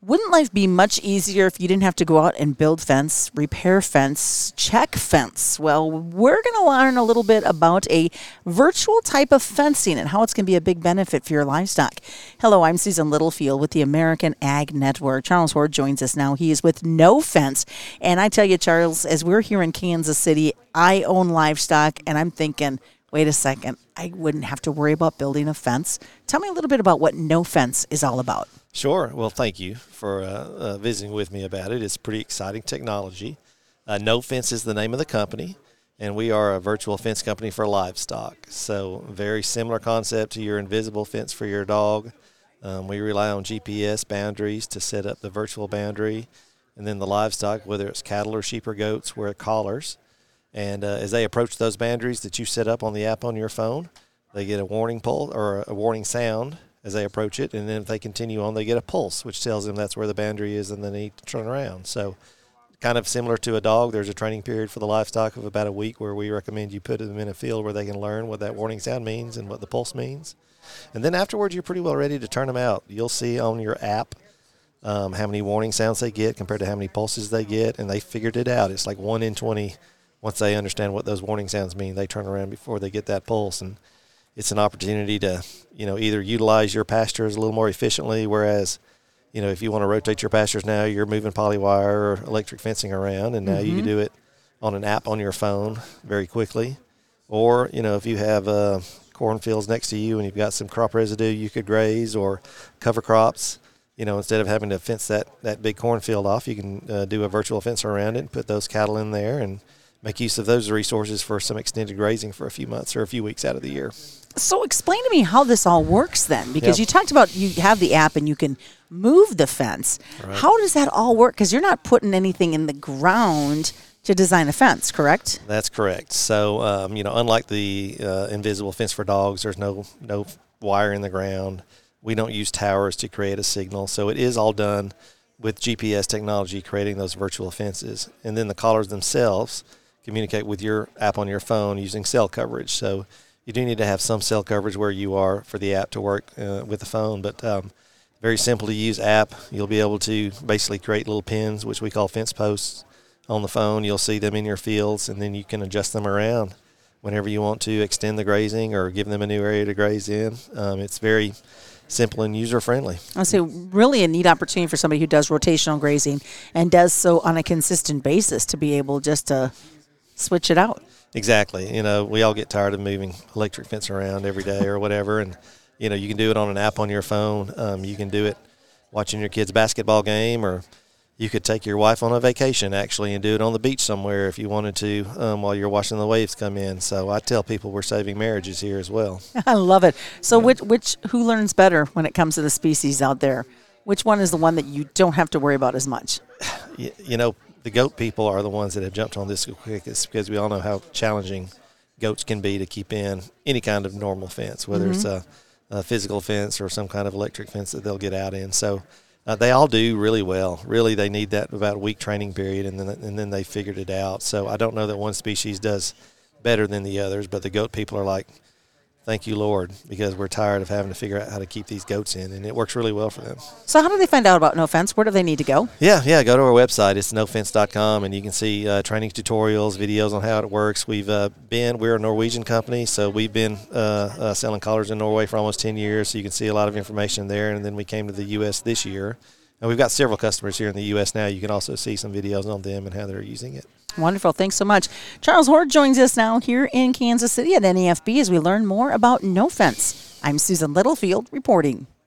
Wouldn't life be much easier if you didn't have to go out and build fence, repair fence, check fence? Well, we're going to learn a little bit about a virtual type of fencing and how it's going to be a big benefit for your livestock. Hello, I'm Susan Littlefield with the American Ag Network. Charles Hord joins us now. He is with No Fence. And I tell you, Charles, as we're here in Kansas City, I own livestock, and I'm thinking, wait a second, I wouldn't have to worry about building a fence. Tell me a little bit about what No Fence is all about. Sure. Well, thank you for visiting with me about it. It's pretty exciting technology. No Fence is the name of the company, and we are a virtual fence company for livestock. So very similar concept to your invisible fence for your dog. We rely on GPS boundaries to set up the virtual boundary, and then the livestock, whether it's cattle or sheep or goats, we're collars. And as they approach those boundaries that you set up on the app on your phone, they get a warning pulse or a warning sound as they approach it, and then if they continue on, they get a pulse, which tells them that's where the boundary is and they need to turn around. So kind of similar to a dog, there's a training period for the livestock of about a week where we recommend you put them in a field where they can learn what that warning sound means and what the pulse means. And then afterwards, you're pretty well ready to turn them out. You'll see on your app how many warning sounds they get compared to how many pulses they get, and they figured it out. It's like 1 in 20. Once they understand what those warning sounds mean, they turn around before they get that pulse. And it's an opportunity to, either utilize your pastures a little more efficiently, whereas, if you want to rotate your pastures now, you're moving polywire or electric fencing around, and now you can do it on an app on your phone very quickly. Or, if you have cornfields next to you and you've got some crop residue you could graze or cover crops, instead of having to fence that big cornfield off, you can do a virtual fence around it and put those cattle in there and make use of those resources for some extended grazing for a few months or a few weeks out of the year. So explain to me how this all works then, because you talked about you have the app and you can move the fence. Right. How does that all work? Because you're not putting anything in the ground to design a fence, correct? That's correct. So, unlike the invisible fence for dogs, there's no wire in the ground. We don't use towers to create a signal. So it is all done with GPS technology, creating those virtual fences. And then the collars themselves communicate with your app on your phone using cell coverage. So you do need to have some cell coverage where you are for the app to work with the phone, but very simple to use app. You'll be able to basically create little pins, which we call fence posts, on the phone. You'll see them in your fields, and then you can adjust them around whenever you want to extend the grazing or give them a new area to graze in. It's very simple and user-friendly. I'll say really a neat opportunity for somebody who does rotational grazing and does so on a consistent basis to be able just to switch it out. Exactly. We all get tired of moving electric fence around every day or whatever, and, you can do it on an app on your phone. You can do it watching your kid's basketball game, or you could take your wife on a vacation, actually, and do it on the beach somewhere if you wanted to while you're watching the waves come in. So I tell people we're saving marriages here as well. I love it. So who learns better when it comes to the species out there? Which one is the one that you don't have to worry about as much? The goat people are the ones that have jumped on this quickest, because we all know how challenging goats can be to keep in any kind of normal fence, whether it's a physical fence or some kind of electric fence that they'll get out in. So they all do really well. Really, they need that about a week training period, and then they figured it out. So I don't know that one species does better than the others, but the goat people are like, thank you, Lord, because we're tired of having to figure out how to keep these goats in, and it works really well for them. So how do they find out about No Fence? Where do they need to go? Yeah, go to our website. It's nofence.com, and you can see training tutorials, videos on how it works. We're a Norwegian company, so we've been selling collars in Norway for almost 10 years, so you can see a lot of information there, and then we came to the U.S. this year. And we've got several customers here in the U.S. now. You can also see some videos on them and how they're using it. Wonderful. Thanks so much. Charles Hord joins us now here in Kansas City at NAFB as we learn more about No Fence. I'm Susan Littlefield reporting.